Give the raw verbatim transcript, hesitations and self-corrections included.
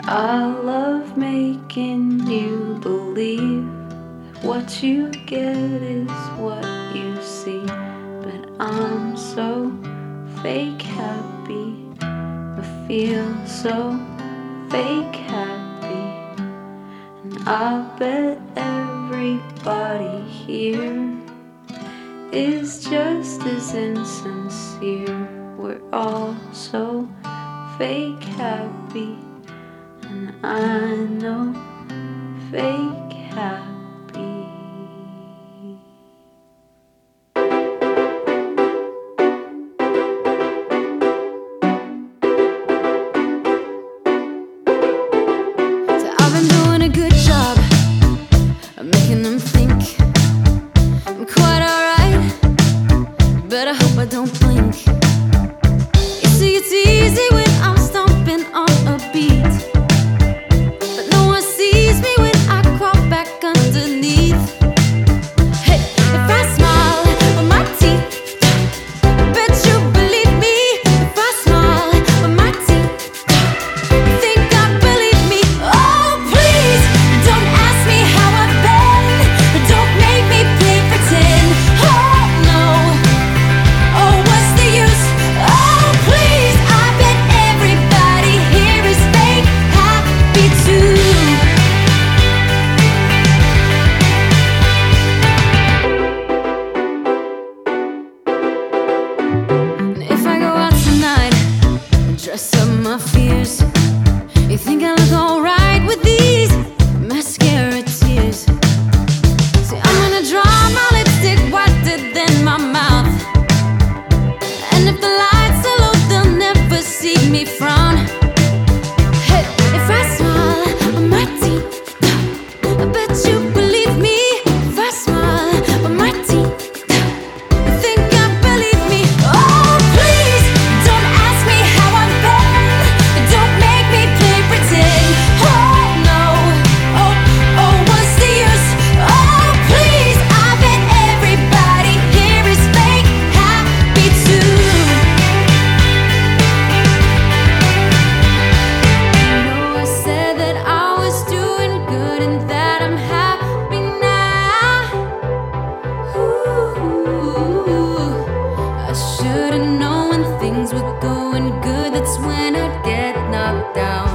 I love making you believe what you get is what you see. But I'm so fake happy, I feel so fake happy. And I bet everybody here is just as insincere. We're all so fake happy, and I know fake happy. So I've been doing a good job of making them think I'm quite alright, but I hope I don't blink. You see, it's easy when I'm stomping on a beat, but no one sees me when I crawl back underneath. Hey, if I smile with my teeth, I bet you believe me. If I smile with my teeth, you think I believe me. Oh, please, don't ask me how I've been, but don't make me play pretend. Oh, no. Oh, what's the use? Oh, please, I bet everybody here is fake happy too. And if I go out tonight and dress up my fears, you think I look alright with these mascara tears? See, I'm gonna draw my lipstick whiter than my mouth, and if the lights are low, they'll never see me frown. Hey, if I smile with my teeth, I bet you believe me. If I smile with my teeth, you think I believe me. Oh, please, don't ask me how I've been, don't make me play pretend. Oh, no. Oh, oh, what's the use? Oh, please, I bet everybody here is fake happy too. You know I said that I was doing good and that I'm happy now. Ooh, I should've known when things were going good, that's when I'd get knocked down.